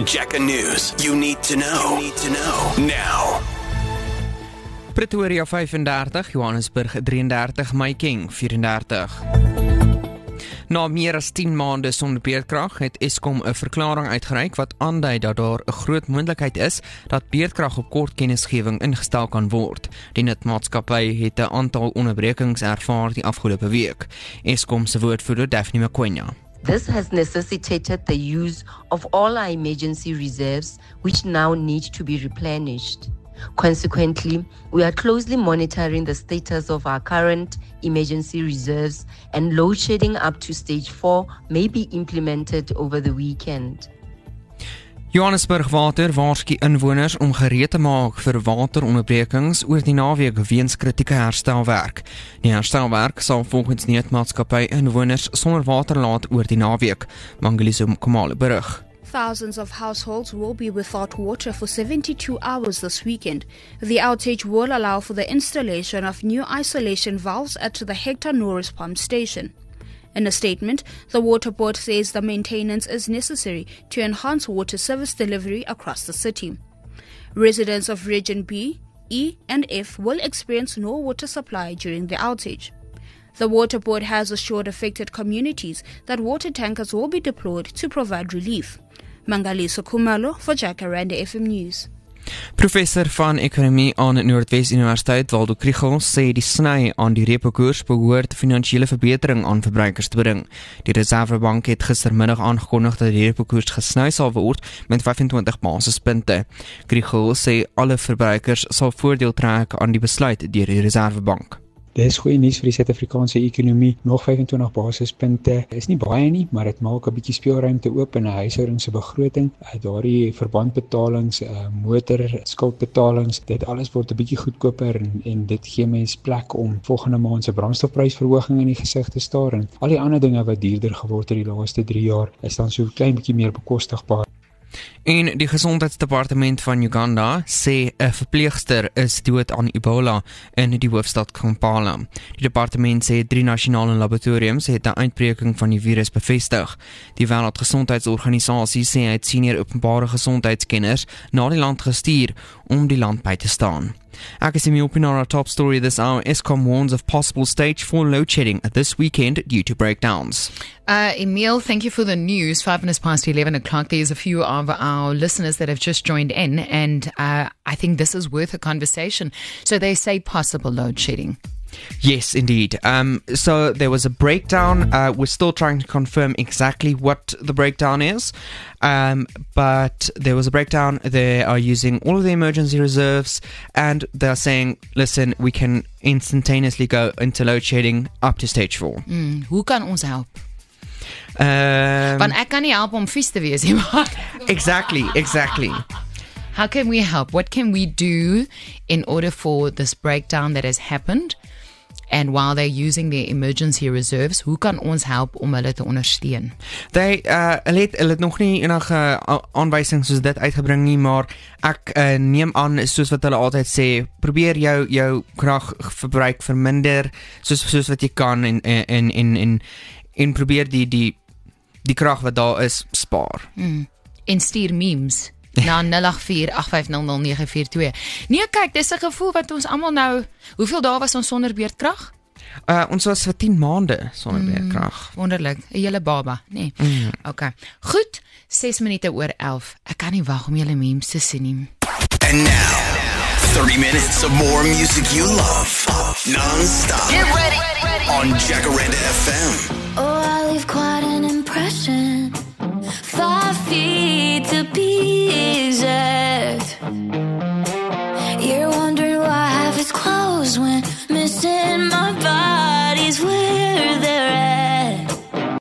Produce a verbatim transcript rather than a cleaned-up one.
Jacka News. You need to know. You need to know. Now. Pretoria vyfendertig, Johannesburg drieëndertig, Maiking vierendertig. Na meer as tien maande sonder beerdkrag het Eskom 'n verklaring uitgereik wat aandui dat daar 'n groot moontlikheid is dat beerdkrag op kort kennisgewing ingestel kan word. Die netmaatskappy het 'n aantal onderbrekings ervaar die afgelope week. Eskom se woordvoerder Daphne Makwenya. This has necessitated the use of all our emergency reserves, which now need to be replenished. Consequently, we are closely monitoring the status of our current emergency reserves, and load shedding up to stage four may be implemented over the weekend. Johannesburg Water waarsku inwoners om gereed te maak vir wateronderbrekings oor die naweek weens kritieke herstelwerk. Die herstelwerk sal volgens die netmaatskappy inwoners sonder water laat oor die naweek, Mangaliso Khumalo berig. Thousands of households will be without water for seventy-two hours this weekend. The outage will allow for the installation of new isolation valves at the Hector Norris pump station. In a statement, the Water Board says the maintenance is necessary to enhance water service delivery across the city. Residents of Region B, E and F will experience no water supply during the outage. The Water Board has assured affected communities that water tankers will be deployed to provide relief. Mangaliso Khumalo for Jacaranda F M News. Professor van Ekonomie aan Noordwes Universiteit, Waldo Kriegel, sê die sny aan die repo-koers behoort finansiële verbetering aan verbruikers te bring. Die Reservebank het gistermiddag aangekondig dat die repo-koers gesny sal word met vyfentwintig basispunte. Kriegel sê alle verbruikers sal voordeel trek aan die besluit deur die Reservebank. Dis goeie nuus vir die Suid-Afrikaanse ekonomie. Nog vyfentwintig basispunte is nie baie nie, maar dit maak 'n bietjie speelruimte oop in 'n huishouding se begroting. Daardie verbandbetalings, motor, skuldbetalings, dit alles word 'n bietjie goedkoper en, en dit gee mens plek om volgende maand se brandstofprysverhoging in die gesig te staar. En al die ander dinge wat duurder geword het die laaste drie jaar, is dan so 'n klein bietjie meer bekostigbaar. En die Gesondheidsdepartement van Uganda sê 'n verpleegster is dood aan Ebola in die hoofstad Kampala. Die departement sê drie nasionale laboratoriums het 'n uitbreking van die virus bevestig. Die Wêreldgesondheidsorganisasie sê hy het senior openbare gesondheidskenners na die land gestuur om die land by te staan. Ek is Emil Pinara, top story this hour. Eskom warns of possible stage four load shedding this weekend due to breakdowns. Uh, Emil, thank you for the news. Five minutes past eleven o'clock. There's a few of our listeners that have just joined in, and uh, I think this is worth a conversation. So they say possible load shedding. Yes, indeed. Um, so there was a breakdown. Uh, we're still trying to confirm exactly what the breakdown is. Um, but there was a breakdown. They are using all of the emergency reserves, and they're saying, listen, we can instantaneously go into load shedding up to stage four. Mm, hoe kan ons help? Um, Want ek kan nie help om vies te wees nie, maar exactly, exactly. How can we help? What can we do in order for this breakdown that has happened? And while they're using their emergency reserves, hoe kan ons help om hulle te ondersteun? They, uh, hulle het, hulle het nog nie enige aanwysings soos dit uitgebring nie, maar ek uh, neem aan, soos wat hulle altyd sê, probeer jou, jou kragverbruik verminder, soos, soos wat jy kan, en, en, en, en, en probeer die, die, die krag wat daar is, spaar. Mm. En stuur memes na nul agt vier agt vyf nul nul nege vier twee. Nee, kyk, dis 'n gevoel wat ons almal nou, hoeveel dae was ons sonder beerdkrag? Uh, ons was vir tien maande sonder mm, beerdkrag. Wonderlik, 'n hele baba, nee. Mm. Okay. Goed, ses minute oor elf. Ek kan nie wag om julle memes te sien nie. And now, thirty minutes of more music you love, non-stop. Get ready, ready. On Jacaranda F M. Oh, I leave quite an impression. Five feet to be exact. You're wondering why I have his clothes when missing my